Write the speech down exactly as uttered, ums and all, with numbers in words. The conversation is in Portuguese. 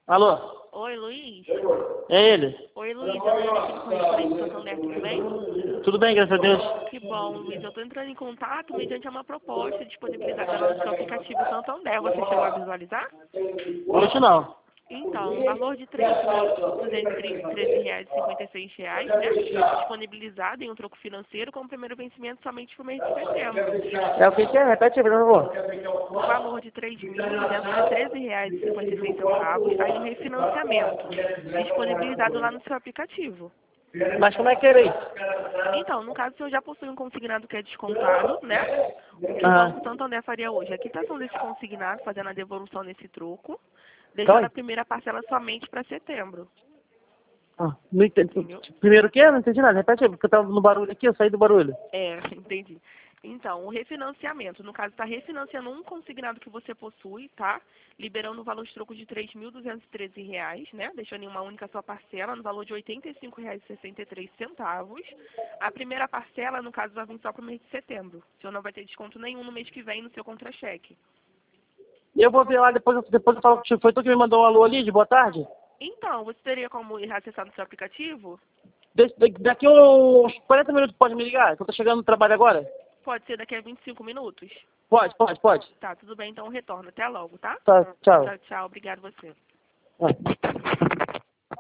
Alô? Oi, Luiz. É ele? Oi, Luiz. Eu tô aqui no correspondente do Santander, tudo bem? Tudo bem, graças a Deus. Que bom, Luiz. Eu tô entrando em contato mediante uma proposta disponibilizada lá no seu aplicativo Santander. Você chegou a visualizar? Hoje não. Então, um valor de três mil duzentos e treze reais e cinquenta e seis reais, né? Disponibilizado em um troco financeiro com o primeiro vencimento somente pro mês de setembro. É o que que é? Repete, por favor. O valor de três mil duzentos e treze reais e cinquenta e seis centavos está em um refinanciamento, disponibilizado lá no seu aplicativo. Mas como é que era isso? Então, no caso, o senhor já possui um consignado que é descontado, né? O que o Aham. Banco Santander faria hoje? A quitação desse consignado, fazendo a devolução desse troco, Então, deixando a primeira parcela somente para setembro. ah, não entendi. Entendeu? Primeiro o quê? Não entendi nada. Repete, porque eu tava no barulho aqui, eu saí do barulho. É, entendi. Então, o refinanciamento, no caso, está refinanciando um consignado que você possui, tá? Liberando o valor de troco de três mil duzentos e treze reais, né? Deixando em uma única sua parcela, no valor de oitenta e cinco reais e sessenta e três centavos. A primeira parcela, no caso, vai vir só para o mês de setembro. O senhor não vai ter desconto nenhum no mês que vem no seu contra-cheque. E eu vou ver lá, depois, eu- depois eu falo contigo. Foi tu que me mandou um alô ali, de boa tarde? Então, você teria como ir acessar no seu aplicativo? De- de- daqui uns quarenta minutos pode me ligar? Que eu tô chegando no trabalho agora? Pode ser daqui a vinte e cinco minutos? Pode, pode, pode. Tá, tudo bem, então retorno. Até logo, tá? Tá, tchau. Tchau, tchau. Obrigado você. Ah.